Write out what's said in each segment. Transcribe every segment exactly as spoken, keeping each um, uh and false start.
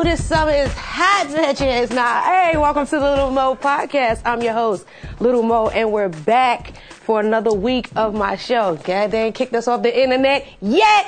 this summer is hot, bitches. Now, hey, welcome to the Little Mo Podcast. I'm your host, Little Mo, and we're back for another week of my show. God dang, kicked us off the internet yet.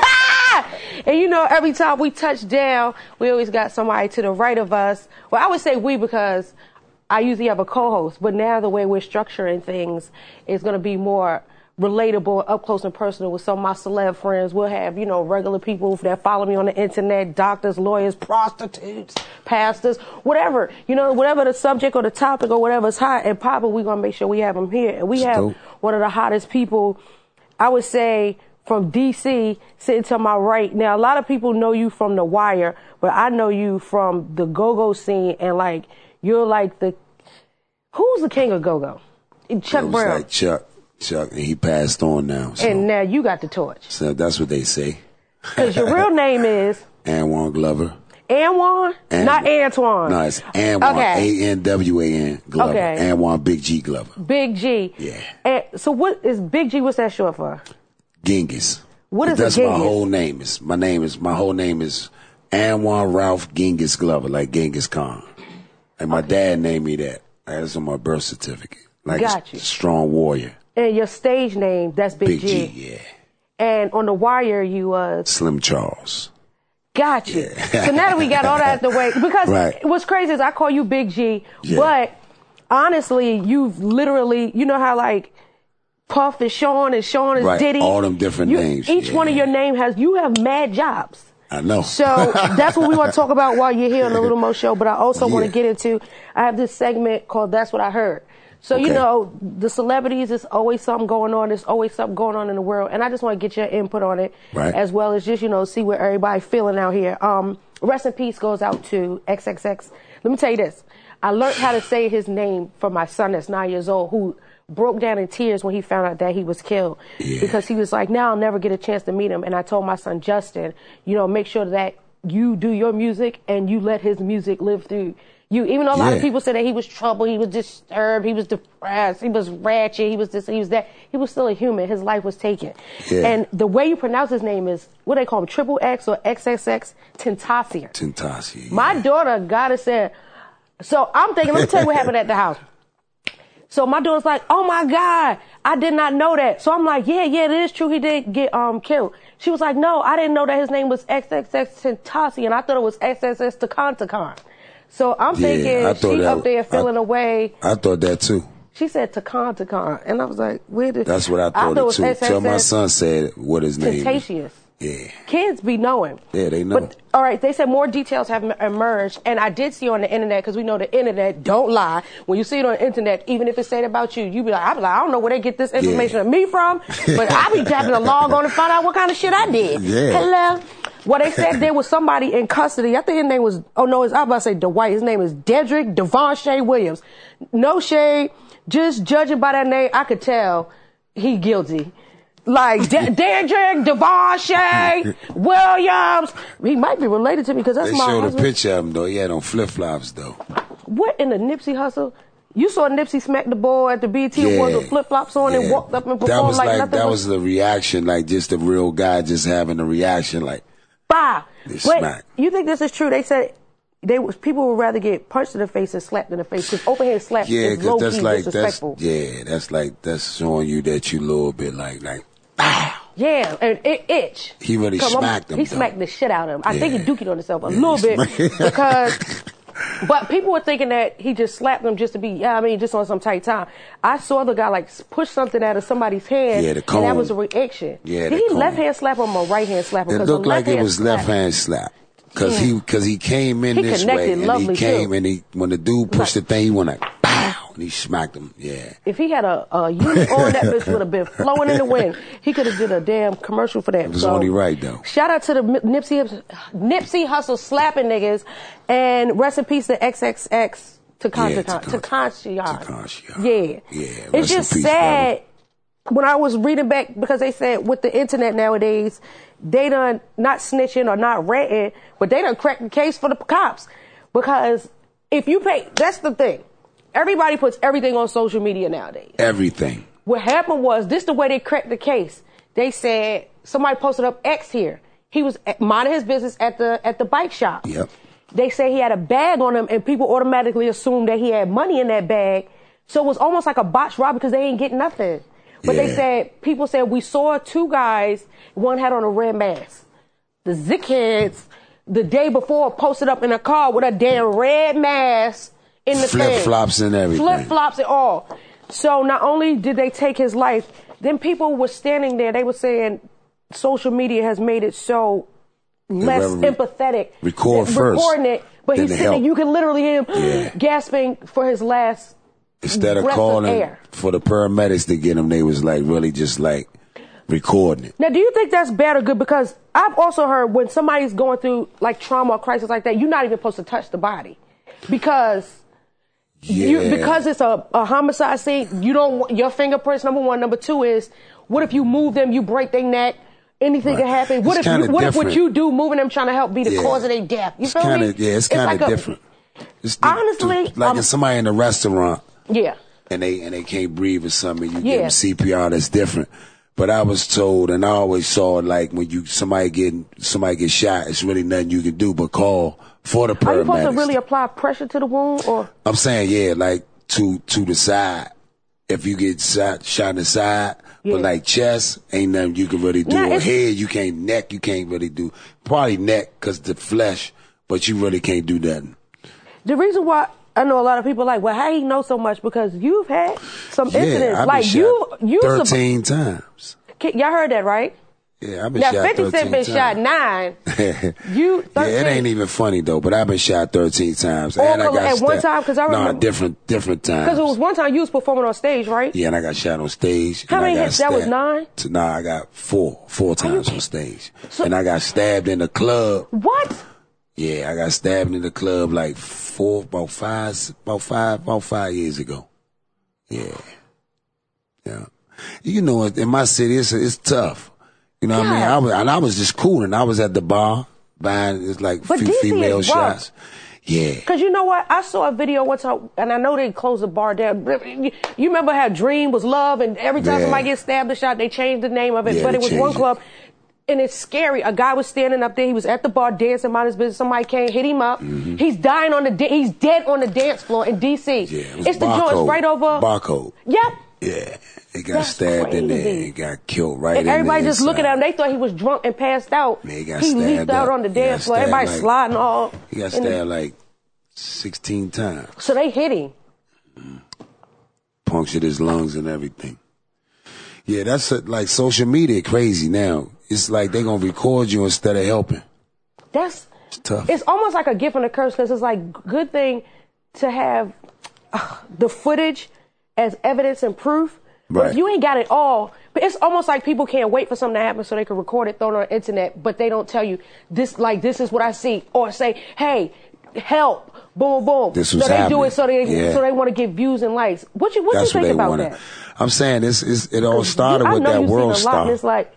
And you know, every time we touch down, we always got somebody to the right of us. Well, I would say we because I usually have a co-host, but now the way we're structuring things is going to be more relatable, up close and personal with some of my celeb friends. We'll have, you know, regular people that follow me on the internet, doctors, lawyers, prostitutes, pastors, whatever, you know, whatever the subject or the topic or whatever's hot and popping, we're going to make sure we have them here. And we That's have dope. One of the hottest people, I would say, from D C sitting to my right. Now, a lot of people know you from The Wire, but I know you from the go-go scene, and like, you're like the, who's the king of go-go? Chuck it was Brown. Like Chuck. Chuck, and he passed on now. So. And now you got the torch. So that's what they say. Because your real name is? Anwan Glover. Anwan? An- Not Antoine. No, it's Anwan. Okay. A N W A N Glover. Okay. Anwan Big G Glover. Big G. Yeah. And so what is Big G, what's that short for? Genghis. What is That's a my Genghis? whole name. Is My name is, my whole name is Anwan Ralph Genghis Glover, like Genghis Khan. And my Okay. dad named me that. That's on my birth certificate. Like Got a you. strong warrior. And your stage name, that's Big, Big G. G, yeah. And on The Wire, you was? Slim Charles. Got you. Yeah. So now that we got all that out the way, because Right. what's crazy is I call you Big G, Yeah. but honestly, you've literally, you know how like Puff is Sean and Sean is Right. Diddy? All them different You- names. Each Yeah. one of your name has, you have mad jobs. I know. So that's what we want to talk about while you're here on the Little Mo Show. But I also want to Yeah. get into, I have this segment called That's What I Heard. So, you Okay. know, the celebrities, there's always something going on. There's always something going on in the world. And I just want to get your input on it. Right. As well as just, you know, see where everybody's feeling out here. Um, rest in peace goes out to X X X. Let me tell you this. I learned how to say his name for my son that's nine years old, who broke down in tears when he found out that he was killed. Yeah. Because he was like, now I'll never get a chance to meet him. And I told my son, Justin, you know, make sure that you do your music and you let his music live through you. Even though a lot of Yeah. people said that he was troubled, he was disturbed, he was depressed, he was ratchet, he was this, he was that, he was still a human. His life was taken. Yeah. And the way you pronounce his name is, what they call him, triple X or X X X Tentacion. Tentacion. Yeah. My daughter got it said, so I'm thinking, let me tell you what happened at the house. So my daughter's like, oh my God, I did not know that. So I'm like, yeah, yeah, it is true. He did get um killed. She was like, no, I didn't know that his name was X X X Tentacion. I thought it was X X X Takantakan. So I'm Yeah, thinking I thought she that- up there feeling I- away. I thought that too. She said Takantakan. And I was like, where did... That's what I thought, it it was too. X X X Till my son said what his name is. Tentacious. Yeah. Kids be knowing. Yeah, they know. But, all right, they said more details have em- emerged, and I did see on the internet, because we know the internet don't lie. When you see it on the internet, even if it's said about you, you be like, I be like, I don't know where they get this information Yeah. of me from, but I be having to log on and find out what kind of shit I did. Yeah. Hello? Well, they said there was somebody in custody. I think his name was, oh no, it's, I was about to say Dwight. His name is Dedrick Devon Shea Williams. No shade, just judging by that name, I could tell he guilty. Like De- Dedrick Devon Shea Williams. He might be related to me because that's They my showed a husband. picture of him though. He had on flip flops though. What in the Nipsey hustle? You saw Nipsey smack the ball at the B E T Awards with flip flops on and yeah. walked up and performed That was like, like nothing that was, was the reaction, like just the real guy just having a reaction, like bah. They Wait, smack. you think this is true? They said they was people would rather get punched in the face than slapped in the face because open hand slap yeah, is low because that's key like that's disrespectful. yeah, that's like that's showing you that you a little bit like like ah. Yeah, and it itch. He really Come on, smacked him, He though. smacked the shit out of him. I think he Yeah. dookied on himself a Yeah, little he bit smacked- because. But people were thinking that he just slapped him just to be, yeah, I mean, just on some tight time. I saw the guy like push something out of somebody's hand, Yeah, the and cone. that was a reaction. Yeah, Did the he cone. left hand slap him or right hand slap him? It 'Cause looked the like it left-hand was slap- left hand slap. Cause Yeah. he, cause he came in He this connected way, and lovely, he came too. and he, when the dude pushed Like- the thing, he went like, pow, and he smacked him. Yeah. If he had a, a unit on, that bitch would have been flowing in the wind. He could have did a damn commercial for that. It was So, only right though. shout out to the M- Nipsey Nipsey Hustle slapping niggas, and rest in peace to X X X Takashi. Yeah, Takashi. Takashi. Takashi. Yeah. Yeah, It's rest in just peace, sad. When I was reading back, because they said with the internet nowadays, they done not snitching or not ratting, but they done cracked the case for the cops. Because if you pay, that's the thing. Everybody puts everything on social media nowadays. Everything. What happened was, this the way they cracked the case. They said, somebody posted up X here. He was minding his business at the at the bike shop. Yep. they say he had a bag on him, and people automatically assumed that he had money in that bag. So it was almost like a botched robbery because they ain't get nothing. But yeah. they said, people said, we saw two guys, one had on a red mask. The Zickheads, the day before, posted up in a car with a damn red mask in the flip-flops and everything. Flip-flops and all. So not only did they take his life, then people were standing there, they were saying social media has made it so less re- empathetic. Record first. Recording it, but he's sitting there, you can literally hear him yeah. gasping for his last Instead of breath calling of air. For the paramedics to get him, they was like really just like recording it. Now, do you think that's bad or good? Because I've also heard when somebody's going through like trauma or crisis like that, you're not even supposed to touch the body because yeah. you because it's a, a homicide scene. You don't want your fingerprints. Number one. Number two is what if you move them, you break their neck. Anything right. can happen. What it's if you, what different. if what you do, moving them, trying to help, be the yeah. cause of their death? You it's feel kinda, me? Yeah, it's kind of like different. A, it's the, honestly, to, like um, if somebody in a restaurant, yeah, and they and they can't breathe or something, you yeah. give them C P R. That's different. But I was told, and I always saw it like when you somebody getting somebody get shot, it's really nothing you can do but call for the paramedics. Are you supposed to really apply pressure to the wound, or I'm saying yeah, like to to the side. If you get shot shot in the side. Yeah. But like chest, ain't nothing you can really do. Now, or head, you can't. Neck, you can't really do. Probably neck, cause the flesh. But you really can't do nothing. The reason why I know a lot of people like, well, how he know so much? Because you've had some yeah, incidents. I've like been you, you thirteen sub- times. Y'all heard that, right? Yeah, I've been now, shot fifty thirteen Cent been times. shot nine. You, yeah, it ain't even funny though. But I've been shot thirteen times. All and I got at stabbed. one time, because I remember. No, different, different times. Because it was one time you was performing on stage, right? Yeah, and I got shot on stage. How many I got hits? That was nine. To, nah, I got four, four times on stage, so, and I got stabbed in the club. What? Yeah, I got stabbed in the club like four, about five, about five, about five years ago. Yeah, yeah. You know, in my city, it's it's tough. You know what yeah. I mean? I was, and I was just cool, and I was at the bar buying it's like a few D C female shots. Yeah. Because you know what? I saw a video one time, and I know they closed the bar down. You remember how Dream was love, and every time yeah. somebody gets stabbed or shot, they changed the name of it. Yeah, but it was one it. club, and it's scary. A guy was standing up there. He was at the bar dancing, mind his business. Somebody came, hit him up. Mm-hmm. He's dying on the. Da- he's dead on the dance floor in D C. Yeah, it it's the joints right over. Barcode. Yep. Yeah. He got That's stabbed crazy. in there and got killed right and in everybody there. just looking at him. They thought he was drunk and passed out. Man, he got he stabbed leaped out up. on the dance floor. Everybody like, sliding all. He got stabbed like sixteen times. So they hit him. Mm. Punctured his lungs and everything. Yeah, that's a, like social media crazy now. It's like they gonna record you instead of helping. That's it's tough. It's almost like a gift and a curse because it's like good thing to have uh, the footage as evidence and proof. But right. if you ain't got it all, but it's almost like people can't wait for something to happen so they can record it, throw it on the internet, but they don't tell you this, like, this is what I see. Or say, hey, help, boom, boom. This was so they happening. do it so they, yeah. so they want to get views and likes. What you, what That's you think what about wanna. that? I'm saying it's, it's, it all started I with know that you've World seen a lot, Star. It's like,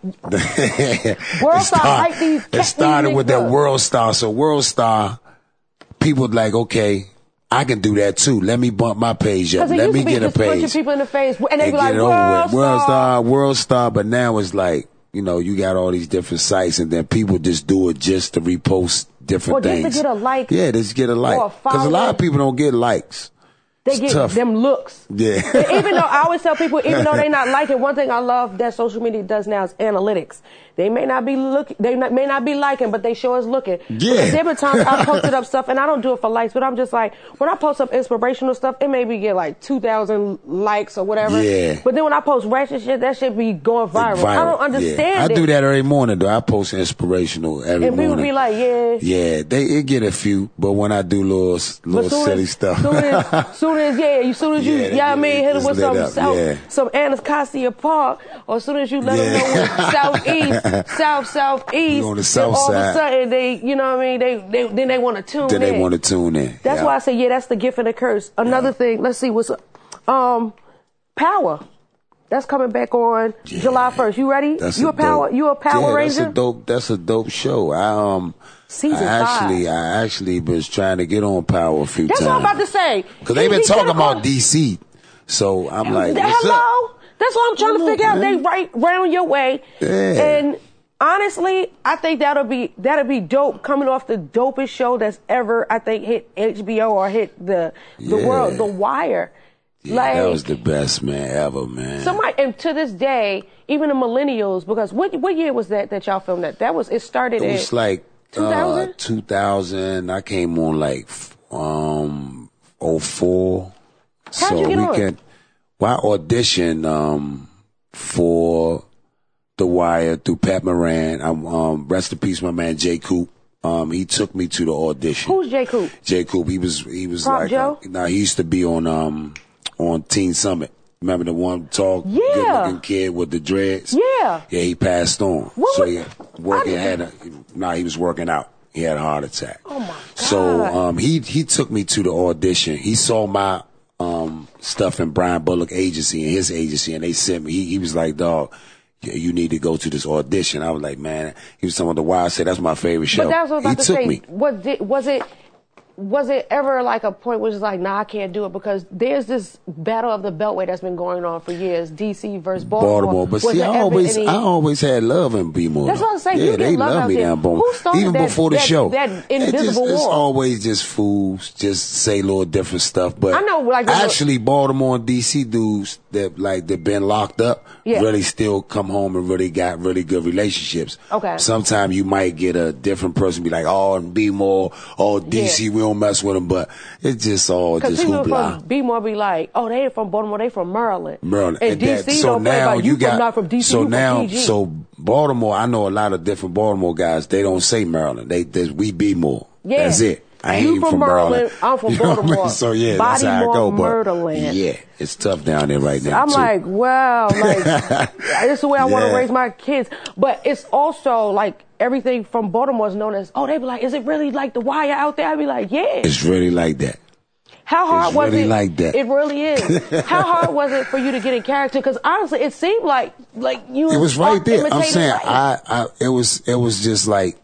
it World Star start, hype these It started with that up. World Star. So World Star, people like, okay, I can do that too. Let me bump my page up. Let me get a page. Punching people in the face, and they and be like, get it over World with. Star. World Star, World Star. But now it's like, you know, you got all these different sites, and then people just do it just to repost different or just things. to get a like. Yeah, just get a like. Or a Because a lot of people don't get likes. They it's get tough. them looks. Yeah. Even though I always tell people, even though they not liking, one thing I love that social media does now is analytics. They may not be looking, they not, may not be liking, but they show us looking. Yeah. There been times I posted up stuff, and I don't do it for likes, but I'm just like, when I post up inspirational stuff, it maybe get like two thousand likes or whatever. Yeah. But then when I post ratchet shit, that shit be going viral. viral. I don't understand yeah. I it. do that every morning though. I post inspirational every and morning. And people be like, yeah. Yeah, they it get a few, but when I do little little silly as, stuff. Soon as, soon as, yeah, you soon as you, yeah, you know what I mean, hit them with some, up, south, yeah. some Anacostia Park, or as soon as you let yeah. them know what southeast, south, southeast, on the south all side. of a sudden they, you know what I mean, they, they then they want to tune then in. Then they want to tune in. That's yeah. why I say, yeah, that's the gift and the curse. Another yeah. thing, let's see what's, um, Power. That's coming back on yeah. July first. You ready? That's you a, a Power, dope, you a Power yeah, Ranger? That's a dope, that's a dope show. I, um, Season I actually, five. I actually was trying to get on Power a few that's times. That's what I'm about to say. Cause they've been talking about D C. So I'm like, what's hello? up? That's what I'm trying Hello, to figure man. out. They right round your way. Yeah. And honestly, I think that'll be that'll be dope. Coming off the dopest show that's ever, I think, hit H B O or hit the the Yeah. world, The Wire. Yeah, like, that was the best, man, ever, man. Somebody, and to this day, even the millennials, because what what year was that that y'all filmed that? That was it started. It was in like two thousand. Uh, two thousand. I came on like um oh four. How'd so you get we on? can. Well, I auditioned um for The Wire through Pat Moran. I'm um rest in peace, my man Jay Coop. Um, he took me to the audition. Who's Jay Coop? Jay Coop. He was he was Prop like Joe? Uh, nah, he used to be on um on Teen Summit. Remember the one tall, Yeah. good-looking kid with the dreads? Yeah. Yeah, he passed on. What so was- he working I- had a nah, he was working out. He had a heart attack. Oh my God. So um, he he took me to the audition. He saw my um, stuff in Brian Bullock agency and his agency, and they sent me. He, he was like, "Dog, you, you need to go to this audition." I was like, "Man," he was talking about The Wire. I said, "That's my favorite show." But that's what I was he about to took say. me. Was it, was it was it ever like a point where it's like, nah, I can't do it? Because there's this battle of the Beltway that's been going on for years, D C versus Baltimore. Baltimore, but Was see, there I ever always, any- I always had love in B-More. That's what I'm saying. Yeah, You get they love love out me there. down Baltimore. Who started Even that- before the that- show, that It just- invisible it's wall? always just fools, just say little different stuff. But I know, like, actually, Baltimore and D C dudes that like that been locked up Yeah. really still come home and really got really good relationships. Okay. Sometimes you might get a different person be like, "Oh, and B-More, oh D C, Yeah. we don't mess with them," but it's just all Because just people hoopla. from B-More be like, oh, they ain't from Baltimore, they from Maryland. Maryland. And, D C that- so don't play now about you, you got from, not from D C, so you now from P G. so Baltimore. I know a lot of different Baltimore guys. They don't say Maryland. They, they we be more. Yeah. That's it. I ain't You even from from Maryland, Maryland. I'm from You know what I mean? Baltimore. So yeah, that's how I go. Baltimore, But Murderland. yeah, it's tough down there right now. I'm too. like, wow, like, that's the way I want to Yeah. raise my kids. But it's also like everything from Baltimore is known as, oh, they be like, is it really like The Wire out there? I be like, yeah. it's really like that. How hard it's was really it? like that. It really is. How hard was it for you to get in character? Because honestly, it seemed like like you. It was right there. I'm imitated saying life. I, I it was it was just like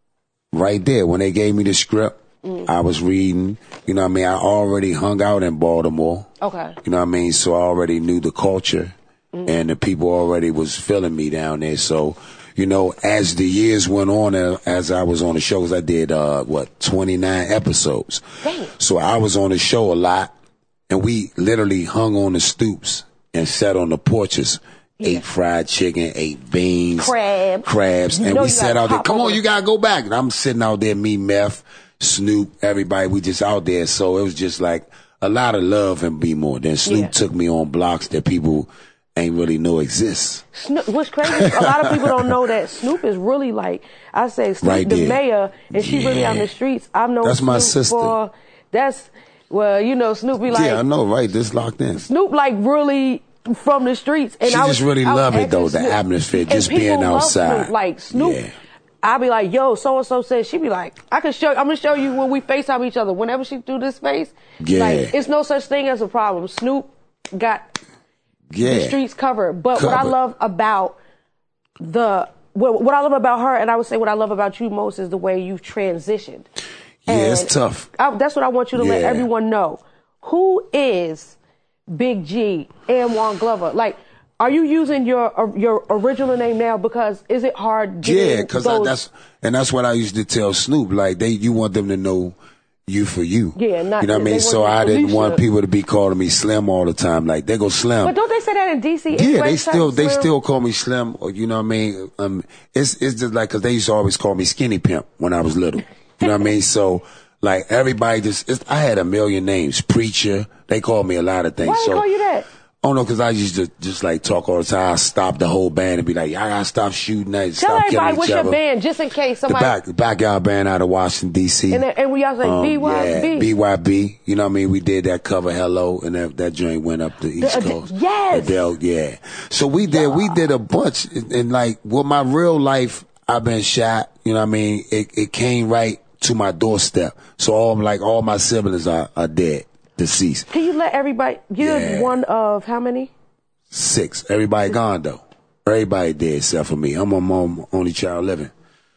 right there when they gave me the script. Mm. I was reading. You know what I mean? I already hung out in Baltimore. Okay. You know what I mean? So I already knew the culture, Mm. and the people already was feeling me down there. So, you know, as the years went on, uh, as I was on the shows, I did uh what twenty-nine episodes. Damn. So I was on the show a lot, and we literally hung on the stoops and sat on the porches. Yeah. Ate fried chicken, ate beans, Crab. crabs, You and know we you sat gotta out there. pop Come over on, the- you gotta go back. And I'm sitting out there, me, Meth, Snoop, everybody. We just out there. So it was just like a lot of love and be more. Then Snoop Yeah. took me on blocks that people ain't really know exist. Snoop, what's crazy? A lot of people don't know that Snoop is really like I say Snoop Right the there. mayor, and she really Yeah. on the streets. I've known That's Snoop my sister. for that's well, you know, Snoop be like yeah, I know, right? This locked in. Snoop like really from the streets, and She I was, just really I was love it, asking though, the Snoop- atmosphere, and just people being love outside. Snoop. Like Snoop, Yeah. I'll be like, yo, so and so said. She be like, I can show. I'm gonna show you when we FaceTime each other. Whenever she do this face, Yeah. like it's no such thing as a problem. Snoop got Yeah. the streets covered. But what I Covered. love about the what, what I love about her, and I would say what I love about you most, is the way you've transitioned. Yeah, it's And tough. I, that's what I want you to let Yeah. everyone know. Who is Big G and Juan Glover? Like, are you using your uh, your original name now? Because is it hard? getting Yeah, because those- that's and that's what I used to tell Snoop. Like they, you want them to know you for you. Yeah, not- you know what I they mean. So want I didn't Felicia. want people to be calling me Slim all the time. Like they go Slim. But don't they say that in D C? Yeah, they Express still type they Slim? still call me Slim, or you know what I mean. Um, it's it's just like because they used to always call me Skinny Pimp when I was little. You know what I mean? So like everybody just, it's, I had a million names. Preacher, they called me a lot of things. Why they so call you that? Oh no, because I used to just like talk all the time. I stop the whole band and be like, y'all gotta stop shooting that. Tell Stop everybody killing what's each your other. band, just in case The somebody. back, the backyard band out of Washington D C. And, then- and we all say Um, B Y B. Yeah, B Y B. You know what I mean? We did that cover Hello, and that, that joint went up the East Ad- Coast. yes! Adele, yeah. So we did, we did a bunch. And, and like, with my real life, I've been shot. You know what I mean? It, it came right to my doorstep. So all, like, all my siblings are, are dead, deceased. Can you let everybody? You're Yeah. one of how many? Six. Everybody gone though. Everybody dead except for me. I'm a mom, only child living.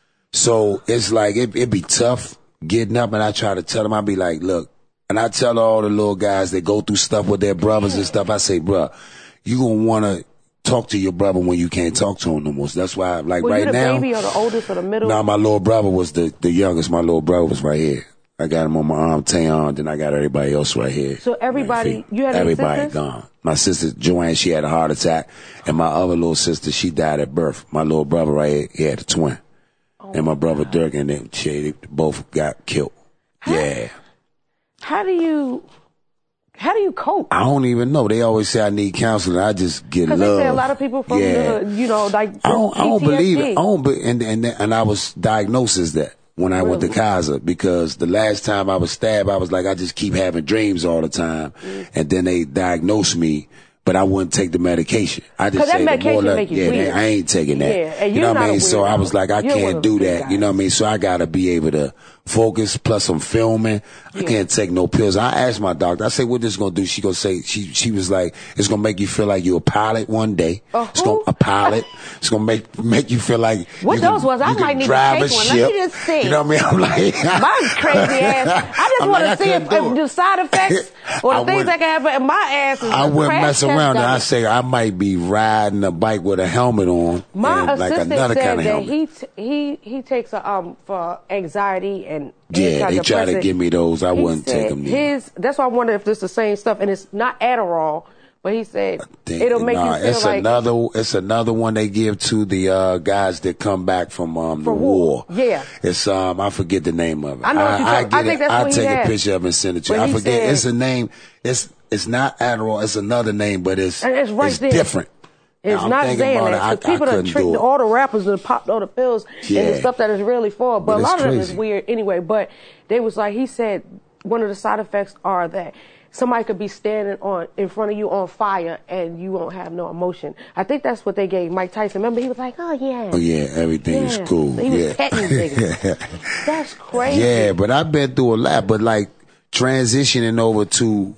So it's like, it, it'd be tough getting up, and I try to tell them, I be like, look, and I tell all the little guys that go through stuff with their brothers and stuff, I say, bruh, you gonna wanna talk to your brother when you can't talk to him no more. So that's why, like Were right you the now. baby or the oldest or the middle? Nah, my little brother was the, the youngest. My little brother was right here. I got him on my arm, Tayon, then I got everybody else right here. So everybody, you had any Everybody sisters? gone. My sister, Joanne, she had a heart attack. And my other little sister, she died at birth. My little brother right here, he had a twin. Oh and my brother God. Dirk and them, they both got killed. How, yeah. How do you... How do you cope? I don't even know. They always say I need counseling. I just get love. Because they say a lot of people from yeah. the, you know, like I don't, I don't believe it. I don't be, and, and and I was diagnosed as that when I really? went to Kaiser, because the last time I was stabbed, I was like, I just keep having dreams all the time. Mm-hmm. And then they diagnosed me, but I wouldn't take the medication. I just say that the more like, yeah, weird. I ain't taking that. Yeah, and you know what I mean? So I was like, I you're can't do that. Guys. You know what I mean? So I gotta be able to focus. Plus I'm filming. I yeah. can't take no pills. I asked my doctor, I said, what this gonna do? She gonna say, she, she was like, it's gonna make you feel like you're a pilot one day. Uh, it's gonna, a pilot. It's gonna make, make you feel like what you those can, was? I you might can need drive to take a one. ship. Let me just see. You know what I mean? I'm like, my crazy ass. I just want like, to see if, if the side effects or the things that can happen in my ass is I wouldn't mess around. And I say I might be riding a bike with a helmet on. My and like assistant another said kind of that helmet. he t- he he takes a, um for anxiety and yeah, they try to give me those. I he wouldn't take them. His that's why I wonder if this is the same stuff, and it's not Adderall. But he said think, it'll make nah, you feel it's like another. It's another one they give to the uh, guys that come back from um, the war. war. Yeah, it's um I forget the name of it. I know what you're I, I, talking. I think that's I'll what he take had. a picture of it and send it to But you. I he forget. said, it's a name. It's it's not Adderall. It's another name, but it's and it's, right it's there. different. It's I'm not Xanax. The people that tricked all the rappers that popped all the pills yeah. and the stuff that is really for. But, but a lot of crazy. them is weird anyway. But they was like, he said one of the side effects are that somebody could be standing on in front of you on fire and you won't have no emotion. I think that's what they gave Mike Tyson. Remember, he was like, oh yeah. Oh yeah, everything yeah. is cool. So he was yeah. petting niggas. That's crazy. Yeah, but I've been through a lot. But like transitioning over to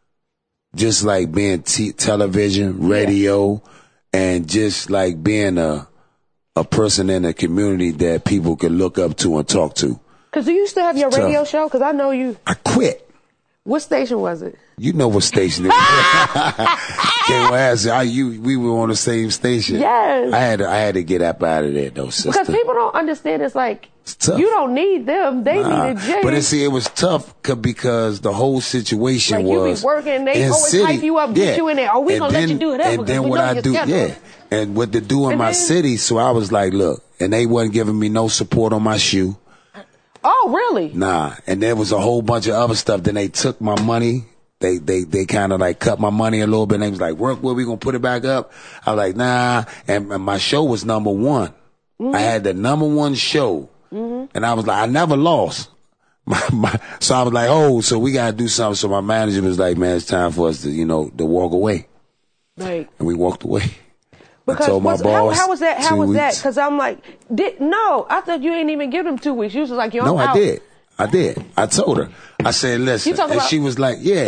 just like being t- television, radio, yeah. and just like being a a person in a community that people can look up to and talk to. Because do you still have your it's radio tough. show? Because I know you. I quit. What station was it? You know what station it was. Can't ask I you we were on the same station. Yes. I had to, I had to get up out of there though, sister. Because people don't understand. It's like it's tough. You don't need them. They nah. needed Jay. But it, see, it was tough because the whole situation like was you be working. They always city. hype you up, get yeah. you in there. Oh, we and gonna then, let you do it ever. And then we what know I do, schedule. yeah. And what to do in and my then, city, so I was like, look, and they wasn't giving me no support on my shoe. Oh, really? Nah. And there was a whole bunch of other stuff. Then they took my money. They they they kind of like cut my money a little bit. And they was like, work where we gonna put it back up? I was like, nah. And, and my show was number one. Mm-hmm. I had the number one show. Mm-hmm. And I was like, I never lost. My, my, so I was like, oh, so we gotta do something. So my manager was like, man, it's time for us to, you know, to walk away. Right. And we walked away. Because I told my boss, how, how was that? How was weeks. that? Because I'm like, did, no, I thought you ain't even give them two weeks. You was like, you're no, out. I did. I did. I told her. I said, listen. You talking and about- she was like, yeah.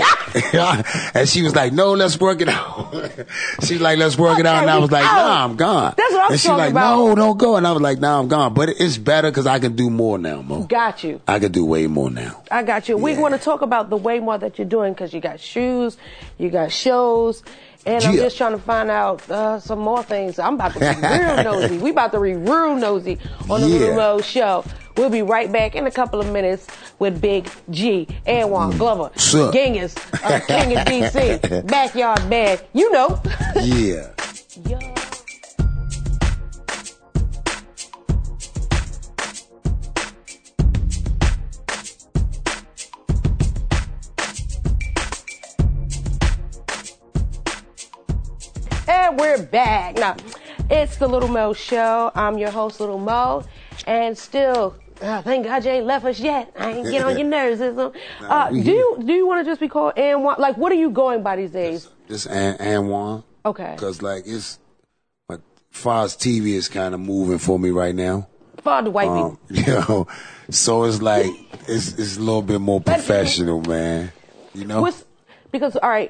And she was like, no, let's work it out. She's like, let's work it out. And I was like, nah, I'm gone. That's what I'm and she's talking like, about. no, don't go. And I was like, nah, I'm gone. But it's better because I can do more now, Mo. Got you. I can do way more now. I got you. We Yeah. want to talk about the way more that you're doing because you got shoes, you got shows, and I'm Yeah. just trying to find out uh, some more things. I'm about to be real nosy. We about to be real nosy on the Yeah. Little Mo Show. We'll be right back in a couple of minutes with Big G, Anwan Glover, Sure. Genghis, uh, King of D C, Backyard Bad. You know. Yeah. Yo. And we're back. Now, it's the Little Mo Show. I'm your host, Little Mo. And still, uh, thank God you ain't left us yet. I ain't get on your nerves. Uh, Nah, we do here. you do you want to just be called Anwan? Like, what are you going by these days? Just An- Anwan. Okay. Because, like, it's, like, far as T V is kind of moving for me right now. For the white Um, people. you know, so it's like, it's, it's a little bit more professional, man. You know? What's, because, all right,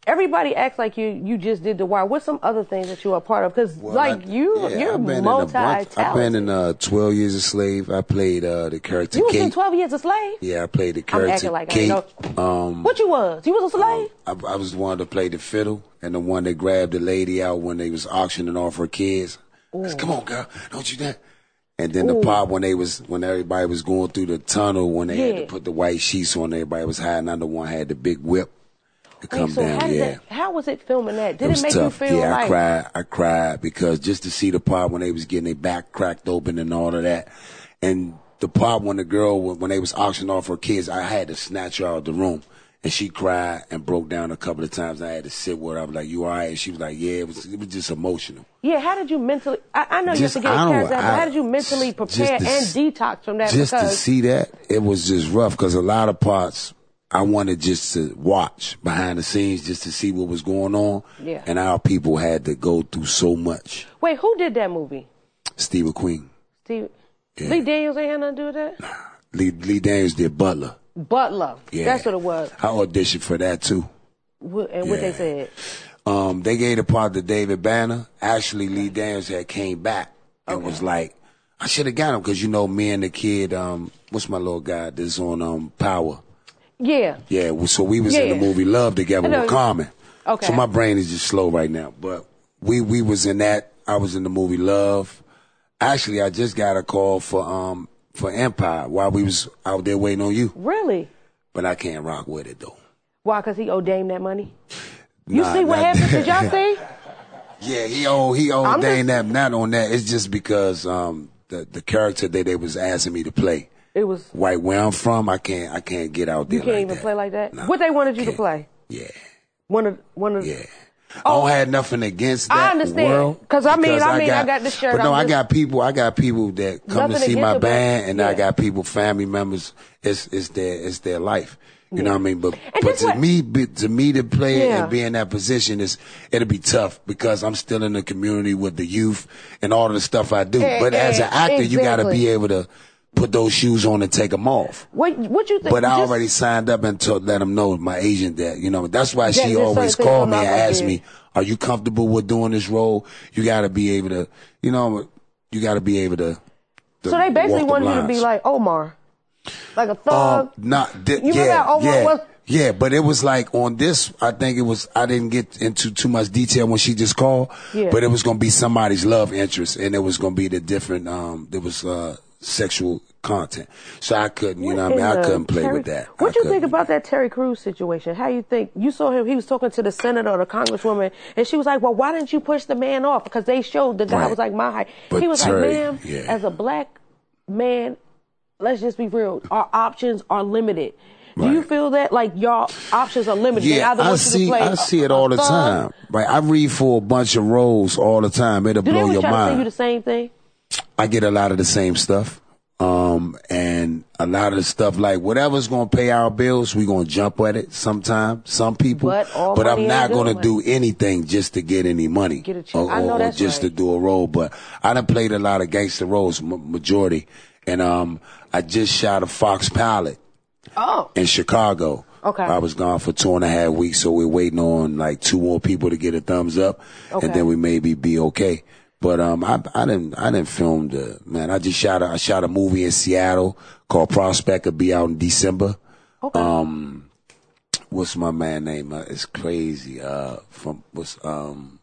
everybody acts like you you just did The Wire. What's some other things that you are a part of? Because Well, like I- you, yeah, you're I've been in a bunch- multi-talented. I've been in uh, twelve Years a Slave. I played uh, the character You was in Kate. twelve Years a Slave? Yeah, I played the I'm character acting like I Kate. ain't know. Um, What you was? You was a slave? I, I was the one to play the fiddle and the one that grabbed the lady out when they was auctioning off her kids. I said, come on, girl, don't you dare. And then the Ooh. part when they was when everybody was going through the tunnel when they had Yeah. to put the white sheets on, everybody was hiding under one had the big whip to come Wait, so down. how, did Yeah. that, how was it filming that? Did It it, was make tough. you feel yeah, like I cried. I cried because just to see the part when they was getting their back cracked open and all of that, and the part when the girl when they was auctioning off her kids, I had to snatch her out of the room, and she cried and broke down a couple of times. I had to sit with her. I was like, "You all right?" And she was like, "Yeah." It was. It was just emotional. Yeah, how did you mentally? I, I know Just- you have to get I a don't- character, but I- how did you mentally just prepare to and s- detox from that? Just to because see that, it was just rough because a lot of parts I wanted just to watch behind the scenes just to see what was going on. Yeah. And our people had to go through so much. wait, who did that movie? Steve McQueen. Steve Yeah. Lee Daniels ain't had nothing to do with that. Lee, Lee Daniels did Butler. Butler. Yeah. That's what it was. I auditioned for that too. What, and what they Yeah. said. Um, they gave the part to David Banner. Actually, Lee Daniels had came back and Okay. was like, I should have got him because, you know, me and the kid, um, what's my little guy that's on um, Power? Yeah. Yeah, well, so we was in Yeah. the movie Love together I know. with Carmen. Okay. So my brain is just slow right now. But we, we was in that. I was in the movie Love. Actually, I just got a call for um for Empire while we was out there waiting on you. Really? But I can't rock with it, though. Why? Because he owed Dame that money? You Nah, see what not- happened? Did y'all see? Yeah, he owe he I'm owed Dane just- that. Not on that. It's just because um the the character that they was asking me to play, It was. right where I'm from, I can't I can't get out there. You can't like even that. play like that? Nah, What they wanted you to can't. play? Yeah, One of one of. yeah. I don't have nothing against that I understand. world. 'Cause I mean- because I mean, I got this shirt, But no, I'm I just- got people. I got people that come to Nothing see my against it, but- band, and I yeah. got people, family members. It's it's their it's their life. You know what I mean? But And but this to what- me, be, to me to play it Yeah. and be in that position is it'll be tough because I'm still in the community with the youth and all of the stuff I do. Eh, but as an eh, actor, you got to exactly. be able to put those shoes on and take them off. What what you think? But I just- already signed up and told, let them know, my agent, that, you know, that's why That- she this always certain thing called I'm me not and gonna asked do. me, are you comfortable with doing this role? You got to be able to, you know, you got to be able to. to So they basically walk the wanted you to be lines. like Omar, like a thug. Um, not, di- You remember yeah, how Omar yeah, was? yeah, but it was like on this, I think it was, I didn't get into too much detail when she just called, Yeah. but it was going to be somebody's love interest, and it was going to be the different, um, there was, uh, sexual content. So I couldn't, you know what I mean? in I the couldn't play Terry- with that. What I you think couldn't. about that Terry Crews situation? How you think you saw him? He was talking to the senator or the congresswoman, and she was like, "Well, why didn't you push the man off?" Because they showed the guy Right. was like my height. But he was Terry, like, "Ma'am, yeah. as a black man, let's just be real. Our options are limited." Do you Right. feel that like your options are limited? They Yeah, either I want you to see. play I a- see it a all the thug- time. Right, I read for a bunch of roles all the time. It'll Do they blow always your try to say mind. you the same thing? I get a lot of the same stuff. Um, and a lot of the stuff, like whatever's going to pay our bills, we're going to jump at it sometime, some people. But all but money I'm not ain't going to good do anything just to get any money. Get a check. Or, I know or- or that's just right. to do a role. But I done played a lot of gangster roles, m- majority. And, um, I just shot a Fox pilot Oh, in Chicago. Okay. I was gone for two and a half weeks, so we're waiting on like two more people to get a thumbs up, Okay. and then we maybe be okay. But um, I I didn't I didn't film the man. I just shot a I shot a movie in Seattle called Prospect. It'll be out in December. okay. Um, what's my man name? Uh, it's crazy. Uh, from what's um,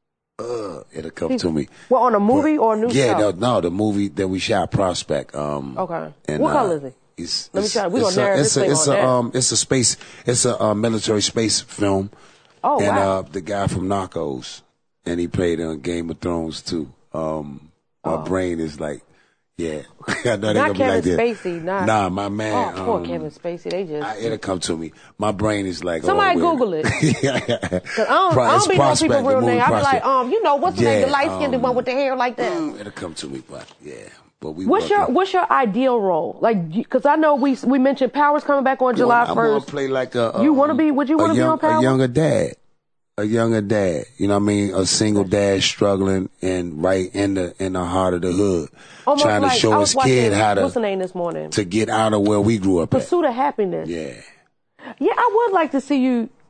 uh, it'll come to me. well, on a movie or a new Yeah, show? no, no, the movie that we shot, Prospect. Um, Okay. and, What uh, color is it? It's, Let me it's, try. We it's gonna a, narrow it's this a, thing it's on a, down. um, it's a space, it's a uh, military space film. Oh, and wow. uh, the guy from Narcos, and he played on Game of Thrones too. Um, my brain is like, yeah, I know they Not gonna be like Kevin that. Spacey, not- Nah, my man. Oh, poor um, Kevin Spacey. They just. I, it'll come to me. My brain is like, Somebody oh, wait. Google it. yeah. Cause I don't, Pro- I it's don't be knowing Prospect, people the real movie name. I be like, Prospect. um, you know, what's the name? Yeah, The light skinned um, one with the hair like that. Mm, It'll come to me, but yeah. But we. What's your working. What's your ideal role? Like, because I know we we mentioned Powers coming back on July I want first. to play like a. You um, wanna be- would you a wanna be young- on Power? A younger dad, a younger dad. You know what I mean? A single dad struggling and right in the in the heart of the hood, Almost trying to like, I show was his watching, kid how what's the to name this morning? to get out of where we grew up at. Pursuit of Happiness. Yeah, Yeah, I would like to see you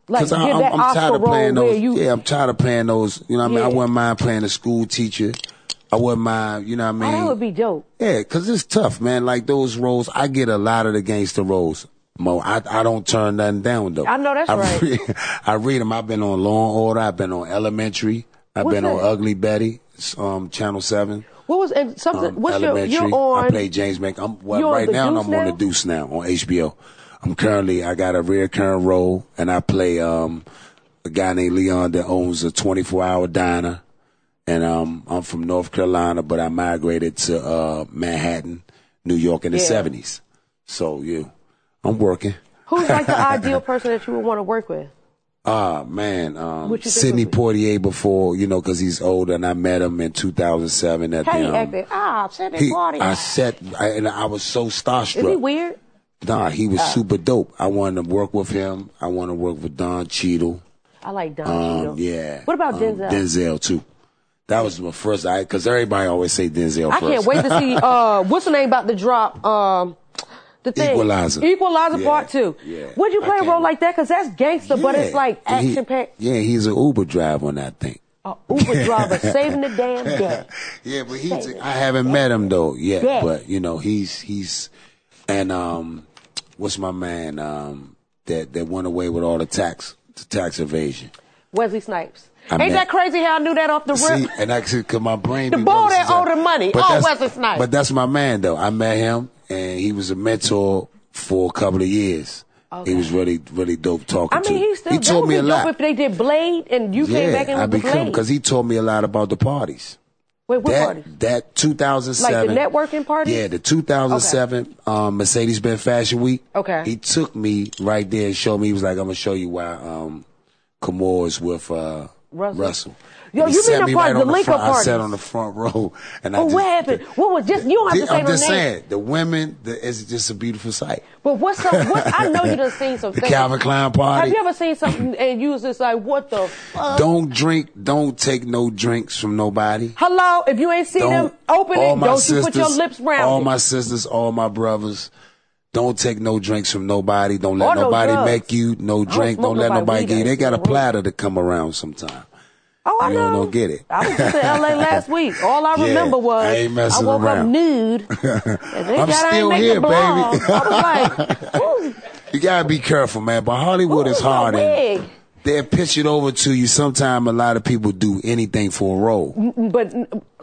Like, I, give I'm, that I'm Oscar tired of role playing where those. you... Yeah, I'm tired of playing those. You know what I mean? Yeah. I wouldn't mind playing a school teacher. I wouldn't mind, you know what I mean? Oh, that would be dope. Yeah, because it's tough, man. Like those roles, I get a lot of the gangster roles. Mo, I, I don't turn nothing down, though. I know that's I right. Read, I read them. I've been on Law and Order. I've been on Elementary. I've What's been that? on Ugly Betty, um, Channel seven. What was and something? Um, what's your? Elementary. You're on. I play James Mc. I'm well, you on right the now. Deuce I'm on now? the Deuce now on H B O. I'm currently. I got a recurring role, and I play um a guy named Leon that owns a twenty-four hour diner, and um I'm from North Carolina, but I migrated to uh Manhattan, New York in the Yeah. seventies. So yeah, I'm working. Who's like the ideal person that you would want to work with? Ah, man, um, What you think Sidney would be? Poitier before, you know, because he's older, and I met him in two thousand seven at How the, he um, acted? Ah, Sidney he, Poitier. I sat, I, and I was so starstruck. Is he weird? Nah, he was super dope. I wanted to work with him. I want to work with Don Cheadle. I like Don Um, Cheadle. yeah. What about um, Denzel? Denzel, too. That was my first, I because everybody always say Denzel I first. can't wait to see. Uh, what's the name about to drop? Um, the thing. Equalizer. Equalizer Yeah, Part Two. yeah. Would you I play a can't- role like that? Because that's gangster, but it's Yeah. like And he- action packed. Yeah, he's an Uber driver on that thing. Uh, Uber driver saving the damn day. Yeah, but he's, Say I haven't met him though yet, Yeah. but you know, he's, he's, and, um, what's my man, um, that, that went away with all the tax, the tax evasion. Wesley Snipes. I Ain't met- that crazy how I knew that off the See, rip? and actually, cause my brain The be boy running that since I- owed the money. But Oh, that's- Wesley Snipes. But that's my man though. I met him and he was a mentor for a couple of years. Okay. He was really, really dope talking I to. mean, he still he that taught would me be a dope lot. if they did Blade and you came back in I with the become Blade. because he taught me a lot about the parties. Wait, what that party? that two thousand seven, Like the networking parties? Yeah, the two thousand seven um, Mercedes-Benz Fashion Week. Okay. He took me right there and showed me. He was like, "I'm gonna show you why um, Kamor is with uh, Russell. Russell." Yo, And he you sat mean the me part- right the on link up front. I sat parties? on the front row, and I Oh, just, what happened? What was just? You don't have to say I'm no just name. saying, the women, the, it's just a beautiful sight. But what's some? What, I know you done seen some The things. Calvin Klein Have party. you ever seen something and you was just like, what the fuck? Don't drink. Don't take no drinks from nobody. Hello, if you ain't seen them, open all it. my Don't you put your sisters- lips round All it. my sisters, all my brothers, don't take no drinks from nobody. Don't let Or no nobody drugs. make you no drink. smoke Don't let nobody nobody weed, give you. I They got a ain't smoking platter to come around sometime. Oh, I You know. don't, don't get it. I was just in L A last week. All I Yeah, remember was I ain't messing woke up around. nude. And they I'm got- I still ain't make here, the blog. baby. I was like, ooh, You gotta be careful, man. But Hollywood ooh, is my hard, and wig. they'll pitch it over to you. Sometimes a lot of people do anything for a role. But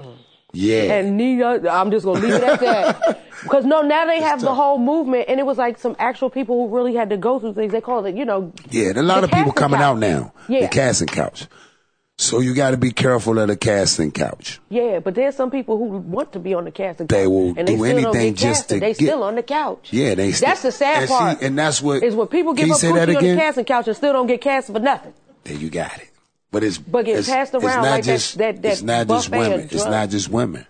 Yeah. and neither, I'm just gonna leave it at that. Because no, now they have the tough. whole movement, and it was like some actual people who really had to go through things. They call it, you know. Yeah, there are a lot the of people casting coming couch. out now. Yeah. The casting couch. So you got to be careful of the casting couch. Yeah, but there's some people who want to be on the casting couch. They will and they do still don't anything get just casted. to They get- still on the couch. Yeah, they. Still, That's the sad and see, part. and that's what is when people Can give you up say coochie that on again? the casting couch and still don't get casted for nothing. There you got it. But it's But get it's, passed it's around not like that- just that- that it's not just buffet of women. It's drugs. not just women.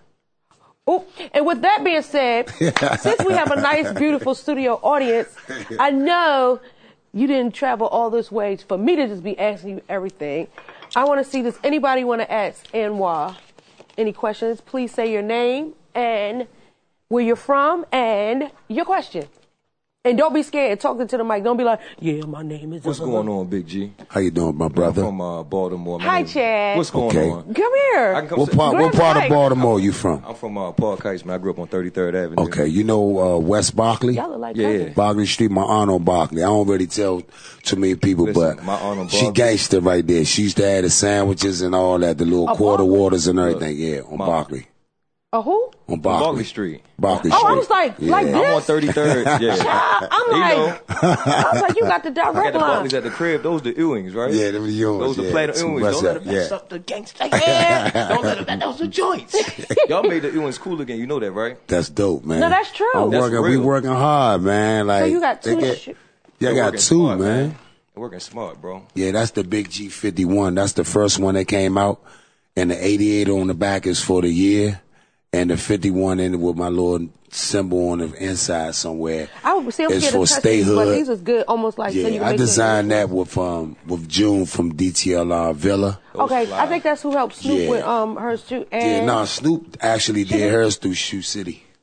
Oh, and with that being said, since we have a nice, beautiful studio audience, I know you didn't travel all this way for me to just be asking you everything. I want to see, does anybody want to ask Anwar any questions? Please say your name and where you're from and your question. And don't be scared. Talk to the mic. Don't be like, yeah, my name is... What's going on, Big G? How you doing, my I'm brother? from uh, Baltimore. My Hi, name- Chad. What's going Okay. on? Come here. I can come What sit- part? Grab What the part of mic. Baltimore you from? I'm from uh, Park Heights, man. I grew up on thirty-third Avenue. Okay, you know uh, West Berkeley? Y'all look like Yeah, cousins. yeah. Berkeley Street, my aunt on Berkeley. I don't really tell too many people, Listen, but my aunt on she Berkeley- gangster right there. She used to have the sandwiches and all that, the little Oh, quarter Berkeley? waters and everything. Yeah, on my- Berkeley. A who? On Berkeley. Berkeley Street. Berkeley Oh, Street. I was like, Yeah. like I'm this? on thirty-third. Yeah. Ah, I'm You like, know. I was like, you got the I got direct the line. Barclays at the crib. Those the Ewings, right? Yeah, them the yours. Those the yeah. platinum Some Ewings. West Don't let Side, them mess yeah. up the gangster. Yeah. Don't let them mess up the joints. Y'all made the Ewings cool again. You know that, right? That's dope, man. No, that's true. I'm That's working, we real. working hard, man. Like, So you got they two get- sh- Yeah, I They're got working two, smart, man. They're working smart, bro. Yeah, that's the Big G fifty-one. That's the first one that came out. And the eighty-eight on the back is for the year. And the fifty-one in it with my little symbol on the inside somewhere. I would see. I'm It's scared for to touch these, but statehood. these is good. Almost like so you Yeah, can I make designed it- that with um with June from D T L R Villa. Okay, Those I think that's who helped Snoop Yeah. with um hers too. Yeah, And no, Snoop actually did hers through Shoe City.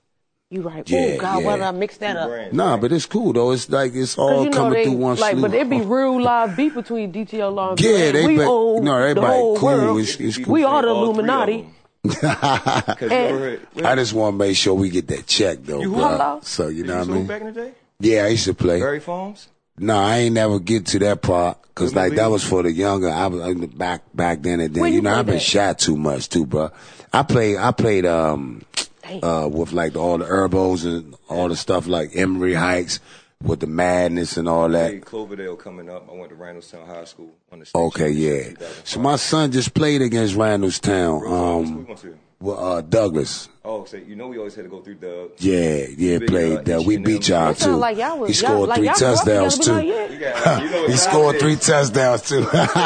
You right. Yeah, Oh God, yeah. why did I mix that up? Brands, Nah, right? but it's cool though. It's like it's 'Cause all you know coming they, through one like, slew. but it be real live beef between D T L Law and Yeah, Brand. they we be- own no, the everybody whole cool. world. It's- it's We are the All three of Illuminati. them. 'Cause you ever heard- I just want to make sure we get that check though, You bro. hello? So you Did know you what I smoke mean? back in the day? Yeah, I used to play. Barry Farms? No, I ain't never get to that part because Let me like that leave. was for the younger. I was in the back back then and then. Where You you know, I've been played at? shot too much too, bro. I played. I played um Damn. uh with like all the herbos and all the stuff like Emory Heights with the madness and all that. Hey, Cloverdale coming up. I went to Randallstown High School on the state Okay, yeah. championship in So my son just played against Randallstown. Real talk, what school Um, you went to? with uh, Douglas. Oh, so you know we always had to go through the. Yeah, yeah, Big, played uh, that. We H and beat M. y'all It sound too. like y'all was- he y'all- scored like three y'all grew up touchdowns together, too. but not You got, you know what He time scored it three is. touchdowns too.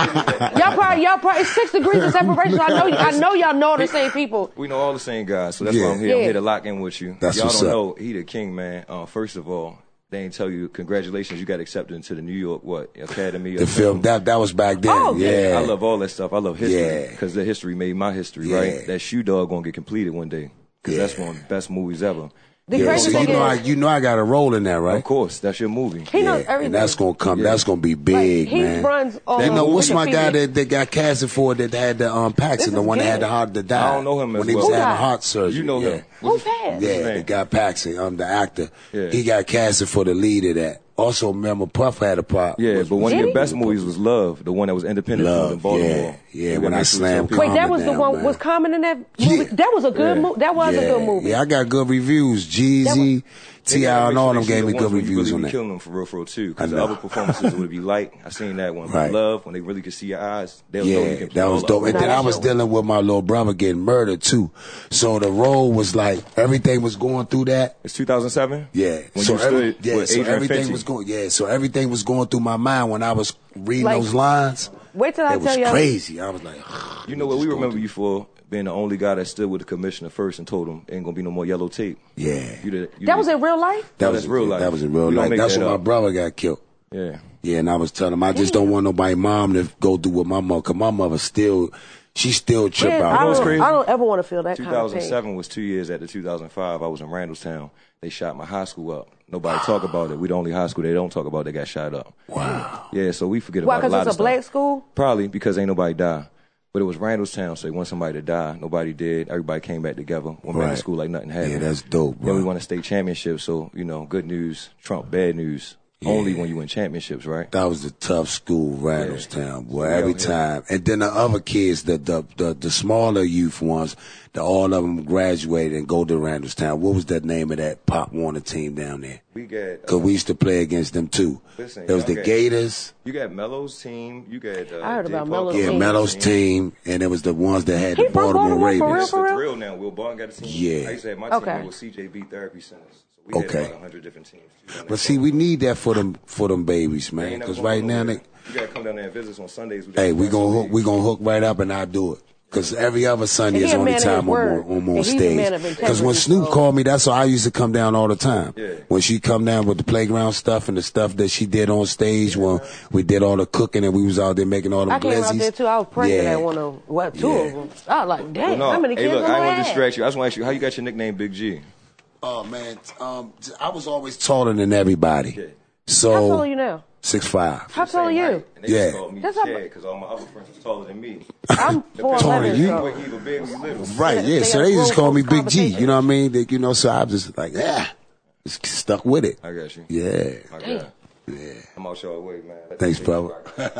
Y'all probably, y'all probably, it's six degrees of separation. I know, I know y'all know the same people. We know all the same guys, so that's Yeah. why I'm here. I'm Yeah. here to lock in with you. That's Y'all what's don't up. know he the king, man. Uh, first of all, they ain't tell you congratulations. You got accepted into the New York what Academy The of film that that was back then. Oh, yeah, I love all that stuff. I love history Yeah. because the history made my history, Yeah. right? That Shoe Dog gonna get completed one day because that's Yeah. one of the best movies ever. The Yeah, crazy so you thing know, I, is, you know, I got a role in that, right? Of course, that's your movie. he knows Yeah, everything. and that's gonna come. Yeah. That's gonna be big, Like, he man. runs all You know, over what's my guy Wikipedia. that, that got casted for that had the um Paxton, This the is one that had gay. the heart that died. I don't know him as when he well. was Who having died? heart surgery. You know yeah. him. Who passed? Yeah, his name? the guy Paxton, um, the actor. Yeah. He got casted for the lead of that. Also, remember Puff had a part. Yeah, was- but one of Did your he? best movies was Love, the one that was independent Love, filmed in Baltimore. yeah. Yeah, You when gotta I make sure slammed you tell Wait, people. that was the down, one man. was Common in that movie. Yeah. That was a good Yeah. movie. That was yeah, a good movie. Yeah, I got good reviews. That Jeezy, They T gotta I, make and sure all they them see gave the me ones good where you reviews really on be that. killing them for real, for real too. I Because the know. other performances would be light. I seen that one. But Right. Love, when they really could see your eyes, they'll know you Yeah, can play that all was the dope. And other then I that's was dope. dealing with my little brother getting murdered too. So the role was like everything was going through that. It's two thousand seven. Yeah. When so you every- stood yeah, with so Adrian everything Fenty. was going yeah, so everything was going through my mind when I was reading Like, those lines. Wait till I It was tell y'all. crazy. I was like, You know what? just We going remember through- you for being the only guy that stood with the commissioner first and told him ain't gonna be no more yellow tape. Yeah. You did. You That did- was in real life? That No, was that's real life. That was in real You don't life. make That's that when my up. brother got killed. Yeah. Yeah, and I was telling him I just don't want nobody mom to go through what my mother, cause my mother still, she still trip Yeah, out. I, what's don't, crazy? I don't ever want to feel that kind of pain. two thousand seven was two years after two thousand five. I was in Randallstown. They shot my high school up. Nobody talk about it. We the only high school they don't talk about that got shot up. Wow. Yeah, so we forget Why? about a Because lot it's of a black stuff. school? Probably because ain't nobody die. But it was Randallstown, so they want somebody to die. Nobody did. Everybody came back together. Went back Right. to school like nothing happened. Yeah, that's dope, bro. Then we won a state championship, so, you know, good news, Trump, bad news. Only when you win championships, right? That was the tough school, Randallstown, boy. Yeah, Every yeah. time, and then the other kids, the the the, the smaller youth ones, the all of them graduated and go to Randallstown. What was that name of that Pop Warner team down there? We got, Cause uh, we used to play against them too. Listen, There was y'all the got- Gators, you got Melo's team. You got, uh, I heard J. about Paul Melo's yeah, team. Melo's team, and it was the ones that had He the from Baltimore Baltimore, for real, Ravens. for It's real? the drill now. Will Barton got a team. Yeah. I used to have my Okay. team with C J B Therapy Centers. So we Okay. had about one hundred different teams. too. But see, we need that for them for them babies, They man. ain't never Cause gonna right go now nowhere. they, You gotta come down there and visit us on Sundays. We hey, just we wrestle gonna hook, league. we gonna hook right up, and I do it. Cause every other Sunday And is he a the only man of time his I'm word. on, I'm And on he's a stage. man of Cause when integrity, Snoop so- called me, that's why I used to come down all the time. Yeah. When she come down with the playground stuff and the stuff that she did on stage when we did all the cooking and we was out there making all them I came out glizzies. there too. I was pregnant Yeah. at one of, what, two Yeah. of them. I was like, damn, Well, no, how many hey, kids look, am I I don't want to have? distract you. I just want to ask you, how you got your nickname Big G? Oh man, um, I was always taller than everybody. Yeah. So How tall are you now? Six five. How tall are Same you? height. And they Yeah. just called me That's how- Chad because all my other friends was taller than me. I'm four Taller than eleven. you? So. We're either big or little. Right, yeah. They So got they just grown call me folks Big G. conversation. You know what I mean? They, you know, so I was just like, yeah, just stuck with it. I got you. Yeah, I got Damn. yeah. I'm out your way, man. Let Thanks, me brother.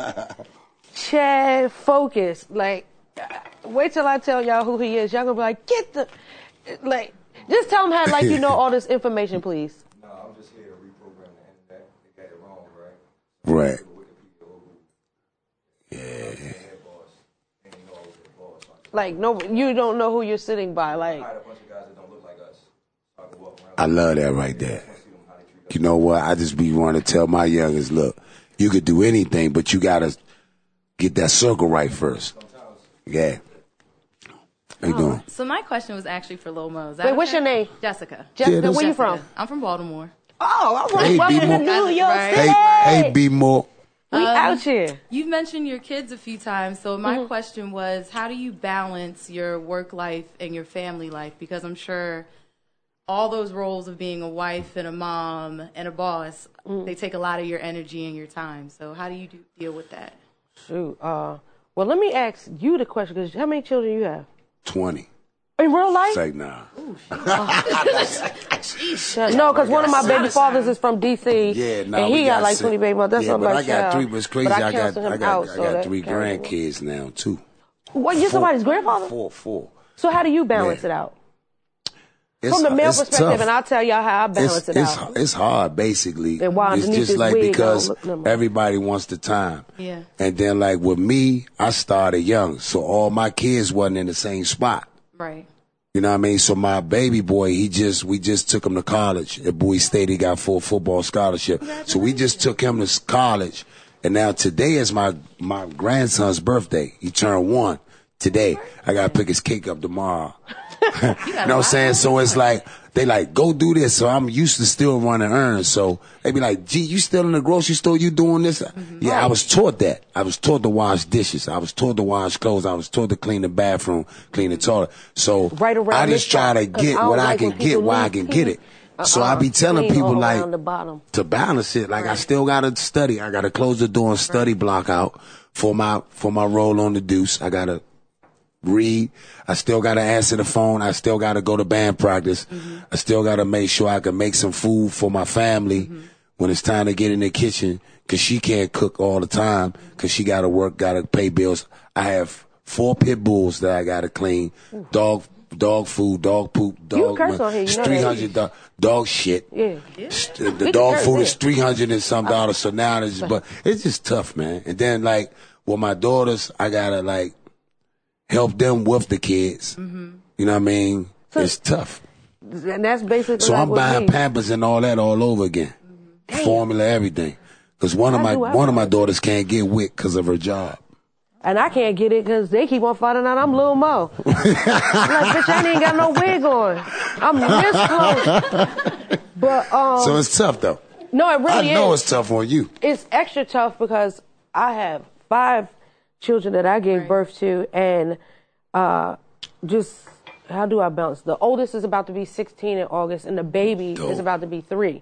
Chad Focus. Like, wait till I tell y'all who he is. Y'all gonna be like, get the, like, just tell him how, like, you know all this information, please. No, I'm just here to reprogram the internet. They got it wrong, right? Right. Yeah. Like, no, you don't know who you're sitting by. Like, I had a bunch of guys that don't look like us. So I can walk around. I love that right there. You know what? I just be wanting to tell my youngest, look, you could do anything, but you gotta get that circle right first. Yeah. How you doing? So my question was actually for Lil Mo. Is that wait, what's okay? your name? Jessica. Jessica, that's- where you Jessica. from? I'm from Baltimore. Oh, all right. Hey, Welcome to B-Mo. New York Right. City. Hey, hey, be more. We Um, out here. You've mentioned your kids a few times, so my Mm-hmm. question was, how do you balance your work life and your family life? Because I'm sure all those roles of being a wife and a mom and a boss, mm. they take a lot of your energy and your time. So how do you do, deal with that? Shoot. Uh, well, let me ask you the question, because how many children you have? twenty. In real life? Say nah. Ooh, no, because one of my baby fathers is from D C. Yeah, no, and he got, got like six. twenty baby mothers. That's yeah, what but I'm I like, got child. three, but it's crazy. But I, I got, him I got, out, I so got three terrible. grandkids now too. What, you're somebody's grandfather? Four, four. So how do you balance yeah. it out? It's, From the male it's perspective, tough. and I'll tell y'all how I balance it's, it it's, out. It's hard, basically. And why it's underneath just this like wig, because look, look, look. everybody wants the time. Yeah. And then, like with me, I started young, so all my kids wasn't in the same spot. Right. You know what I mean? So my baby boy, he just, we just took him to college at Bowie State. He got full football scholarship. So we just took him to college. And now today is my, my grandson's birthday. He turned one today. I got to pick his cake up tomorrow. You know what I'm saying? So it's like, they like, go do this. So I'm used to still running errands. So they be like, gee, you still in the grocery store? You doing this? Mm-hmm. Yeah, right. I was taught that. I was taught to wash dishes. I was taught to wash clothes. I was taught to clean the bathroom, clean the toilet. So right I just try to get what I, like I can get while I can get it. Uh-uh. So I be telling people like to balance it. Like right. I still got to study. I got to close the door and study right. block out for my, for my role on the Deuce. I got to read. I still got to answer the phone. I still got to go to band practice. Mm-hmm. I still got to make sure I can make some food for my family mm-hmm. when it's time to get in the kitchen, because she can't cook all the time because she got to work, got to pay bills. I have four pit bulls that I got to clean. Ooh. Dog dog food, dog poop, dog. You curse on here, you know three hundred dog, dog shit. Yeah. yeah. The, the dog food is three hundred and some dollars. So now it's, but it's just tough, man. And then like with my daughters, I got to like, help them with the kids. Mm-hmm. You know what I mean? So, it's tough. And that's basically So like I'm buying me. Pampers and all that all over again. Mm-hmm. Formula, everything. Because one of my one of my daughters can't get WIC because of her job. And I can't get it because they keep on finding out I'm Lil Mo. I'm like, bitch, I ain't got no wig on. I'm this close. But, um, so it's tough, though. No, it really is. I know is. It's tough on you. It's extra tough because I have five children that I gave right. birth to, and uh, just how do I balance? The oldest is about to be sixteen in August, and the baby Dope. is about to be three.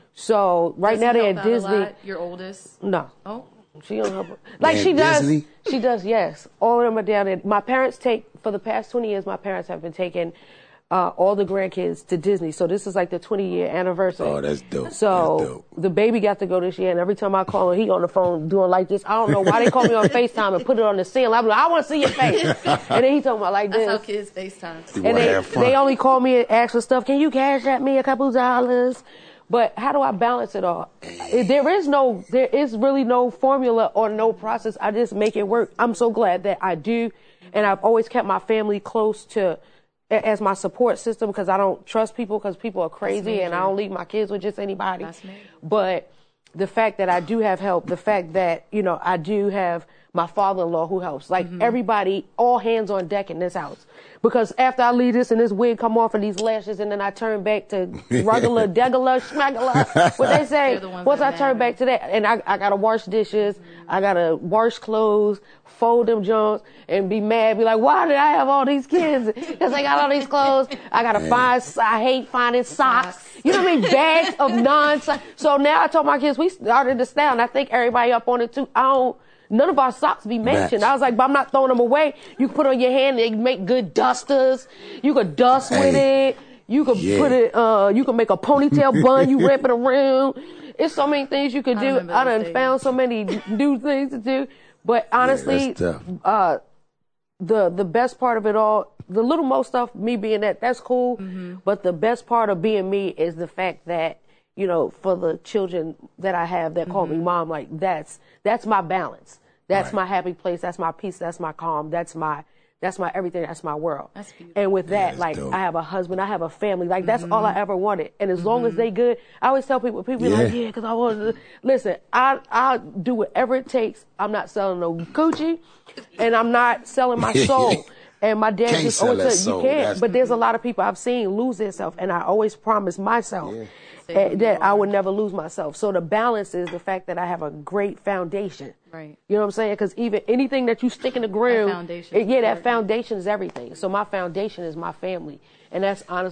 So right does now they're at at Disney. A lot? Your oldest? No. Oh. She don't help her. Like Man, she does. Disney? She does. Yes, all of them are down there. My parents take for the past twenty years. My parents have been taking uh, all the grandkids to Disney. So this is like the twenty year anniversary. Oh, that's dope. So that's dope. The baby got to go this year, and every time I call him, he on the phone doing like this. I don't know why they call me on FaceTime and put it on the ceiling. I'm like, I want to see your face, and then he talking about like this. That's how kids FaceTime. And they they only call me and ask for stuff. Can you cash at me a couple dollars? But how do I balance it all? There is no, there is really no formula or no process. I just make it work. I'm so glad that I do. And I've always kept my family close to, as my support system, because I don't trust people because people are crazy and I don't leave my kids with just anybody. But the fact that I do have help, the fact that, you know, I do have my father-in-law who helps. Like mm-hmm. everybody, all hands on deck in this house. Because after I leave this and this wig come off and these lashes and then I turn back to regular, degular, schmegula, what they say, the once I turn back to that, and I, I gotta wash dishes, mm-hmm. I gotta wash clothes, fold them joints, and be mad, be like, why did I have all these kids? Because I got all these clothes. I gotta find, I hate finding socks. You know what I mean? Bags of non-socks. So now I told my kids, we started this down. I think everybody up on it too. I don't, none of our socks be mentioned. Match. I was like, but I'm not throwing them away. You can put on your hand, they make good dusters. You could dust hey. with it. You could yeah. put it, uh, you can make a ponytail bun, you wrap it around. It's so many things you could do. I, I done found so many new things to do. But honestly, yeah, uh, the, the best part of it all, the Little Mo stuff, me being that, that's cool. Mm-hmm. But the best part of being me is the fact that, you know, for the children that I have that call mm-hmm. me mom, like that's, that's my balance. That's right. my happy place. That's my peace. That's my calm. That's my, that's my everything. That's my world. That's beautiful. And with that, yeah, like dope. I have a husband, I have a family. Like that's mm-hmm. all I ever wanted. And as mm-hmm. long as they good, I always tell people, people yeah. be like, yeah, cause I want to, listen, I, I'll do whatever it takes. I'm not selling no Gucci and I'm not selling my soul. And my dad can't just always said, you can't. That's... But there's a lot of people I've seen lose themselves. And I always promise myself yeah. uh, that I would never lose myself. So the balance is the fact that I have a great foundation. Right. You know what I'm saying? Because even anything that you stick in the ground, that it, yeah, that foundation is everything. So my foundation is my family. And that's honestly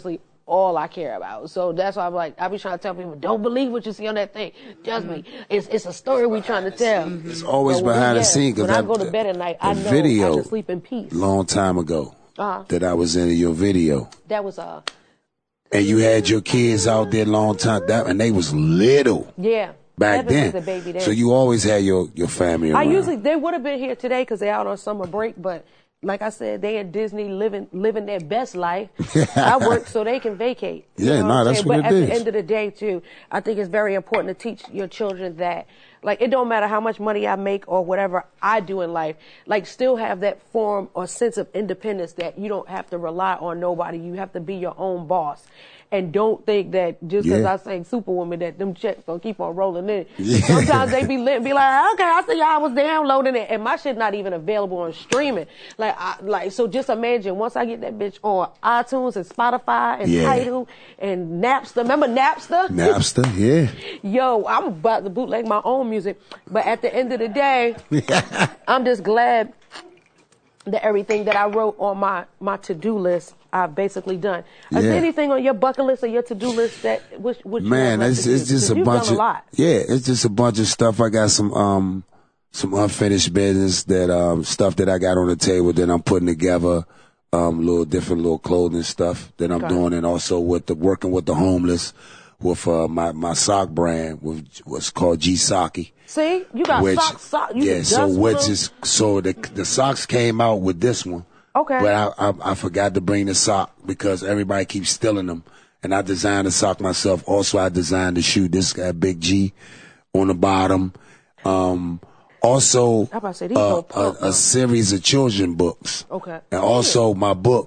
all I care about. So that's why I'm like, I be trying to tell people, don't believe what you see on that thing. Trust me, it's it's a story we trying to tell. It's always So when behind we- the yeah, scene. 'Cause when I I- go to bed at night, I the know video I can sleep in peace. long time ago Uh-huh. that I was in your video. That was uh, And you had your kids out there long time, that, and they was little yeah. back Evan then. was a baby then. So you always had your, your family I around. usually they would have been here today because they're out on summer break, but like I said, they in Disney living living their best life. I work so they can vacate. You Yeah, know nah, I'm that's saying? what but it at is. the end of the day, too, I think it's very important to teach your children that, like, it don't matter how much money I make or whatever I do in life, like, still have that form or sense of independence that you don't have to rely on nobody. You have to be your own boss. And don't think that just because Yeah. I sang Superwoman that them checks gonna keep on rolling in. Yeah. Sometimes they be lit, be like, okay, I see y'all was downloading it, and my shit not even available on streaming. Like, I, like so just imagine once I get that bitch on iTunes and Spotify and Yeah. Tidal and Napster. Remember Napster? Napster, yeah. Yo, I'm about to bootleg my own music, but at the end of the day, I'm just glad that everything that I wrote on my, my to-do list, I've basically done. Is there Yeah. anything on your bucket list or your to-do list that which, which Man, you it's, it's just a bunch done of a lot. yeah, it's just a bunch of stuff. I got some um some unfinished business that um stuff that I got on the table that I'm putting together, um little different little clothing stuff that I'm Okay. doing, and also with the working with the homeless with uh, my my sock brand, with what's called G Socky. See, you got Which, socks. Sock, you yeah, can so dust which them. is so the the socks came out with this one. Okay. But I, I I forgot to bring the sock because everybody keeps stealing them, and I designed the sock myself. Also, I designed the shoe. This got Big G on the bottom. Um, also, I'm about to say, these uh, don't pump, a, though. a series of children books. Okay. And also my book,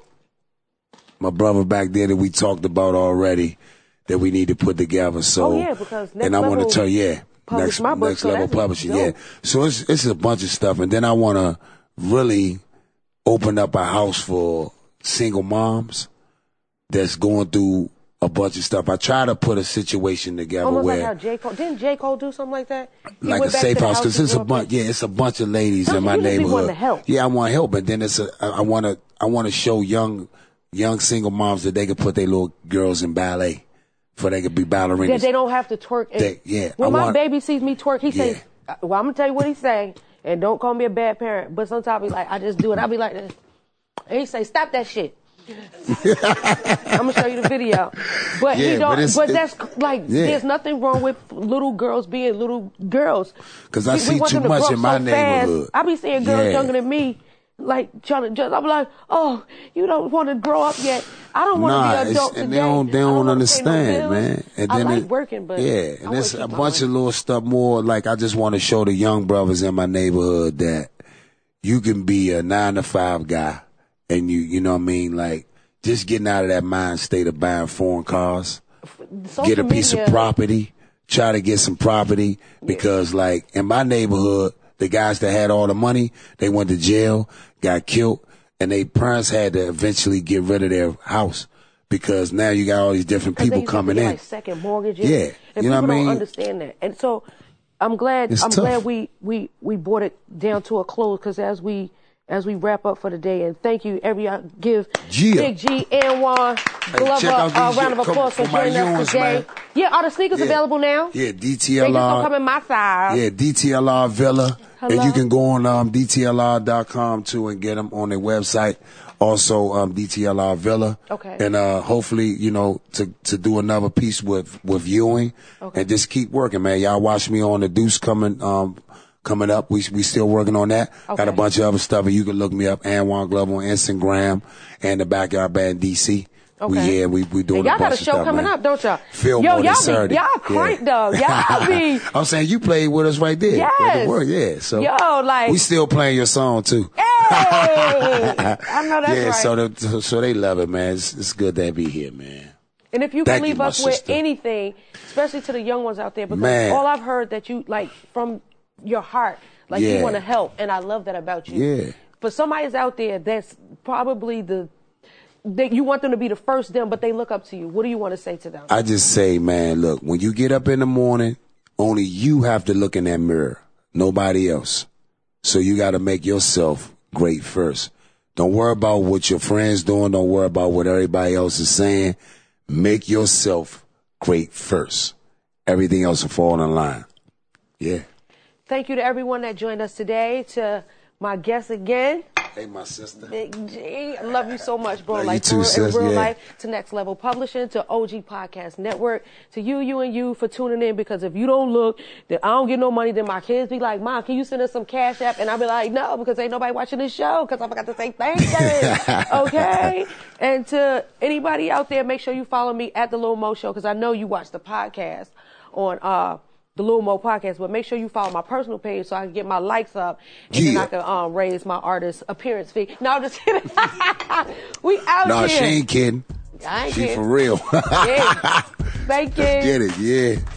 my brother back there that we talked about already, that we need to put together. So, Oh, yeah, because Next and I want Level to tell yeah, published next my book, next so level that's publishing, dope. yeah. So it's it's a bunch of stuff, and then I want to really open up a house for single moms that's going through a bunch of stuff. I try to put a situation together Almost where like how J. Cole, didn't J. Cole do something like that? He like a went back safe to the house because and it's a grew up bunch. in- Yeah, it's a bunch of ladies Don't in you my just be neighborhood. wanting to help? Yeah, I want help, but then it's a. I want to. I want to show young, young single moms that they can put their little girls in ballet, for they could be ballerinas. That they don't have to twerk. And They- yeah, When I my want- baby sees me twerk, he Yeah. say, uh, "Well, I'm gonna tell you what he say, and don't call me a bad parent." But sometimes he like, I just do it. I be like this, and he say, "Stop that shit." I'm gonna show you the video, but Yeah, he don't. but But, it's- it- that's like, yeah. there's nothing wrong with little girls being little girls. 'Cause I We- we see want too them to much grow up in my so fast. neighborhood. I be seeing girls Yeah. younger than me, like trying to just. I'm like, oh, you don't want to grow up yet. I don't want to Nah, be an it's- adult and today. they don't they I don't wanna pay no understand, bills. man. And I then like it- working, but yeah, I and wanna it's keep a my bunch money. of little stuff more. Like I just want to show the young brothers in my neighborhood that you can be a nine to five guy, and you you know what I mean, like just getting out of that mind state of buying foreign cars, Social get a piece media- of property, try to get some property because like in my neighborhood, the guys that had all the money, they went to jail, got killed, and their parents had to eventually get rid of their house because now you got all these different 'Cause they people used to coming get, in. like second mortgages. Yeah, and you know people what I mean? don't understand that. And so, I'm glad. It's I'm tough. glad we we we brought it down to a close because as we as we wrap up for the day, and thank you, every uh, give Yeah. Big G and Juan Glover check out a these- round of come- applause for for my joining us yours, today. man. Yeah, are the sneakers Yeah. available now? Yeah, They just don't D T L R. come in my size. Yeah, D T L R Villa. Hello? And you can go on um, D T L R dot com too and get them on their website. Also, um, D T L R Villa. Okay. And uh, hopefully, you know, to to do another piece with with Ewing. Okay. And just keep working, man. Y'all watch me on the Deuce coming um coming up. We we still working on that. Got Okay. a bunch of other stuff, and you can look me up, Anwan Glover on Instagram and the Backyard Band D C. We Okay. here. We we doing And y'all a got bunch a show of stuff, coming man. up, don't y'all? Fillmore Yo, this y'all Saturday. be, y'all crank though. Y'all be. I'm saying you played with us right there. Yes. With the word, yeah. So Yo, like- we still playing your song too. Hey, I know that's yeah, right. so the, so they love it, man. It's, it's good to be here, man. And if you Thank can you, leave my us with sister. anything, especially to the young ones out there, because Man. all I've heard that you like from your heart, like Yeah. you want to help, and I love that about you. Yeah. For somebody's out there that's probably the that you want them to be the first them, but they look up to you. What do you want to say to them? I just say, man, look, when you get up in the morning, only you have to look in that mirror, nobody else. So you got to make yourself great first. Don't worry about what your friends doing. Don't worry about what everybody else is saying. Make yourself great first. Everything else will fall in line. Yeah. Thank you to everyone that joined us today. To my guest again, Hey, my sister. Big G. I love you so much, bro. Love like you too, for, sis. in real Yeah. life, to Next Level Publishing, to O G Podcast Network, to you, you, and you for tuning in. Because if you don't look, then I don't get no money. Then my kids be like, Mom, can you send us some Cash App? And I'll be like, no, because ain't nobody watching this show. Because I forgot to say thank you. Okay. And to anybody out there, make sure you follow me at the Lil Mo Show, because I know you watch the podcast on uh the Lil Mo Podcast, but make sure you follow my personal page so I can get my likes up, and Yeah. then I can um, raise my artist appearance fee. No, I'm just kidding. We out No, here. she ain't kidding. I ain't She kidding. for real. Yeah. Thank you. Get it, yeah.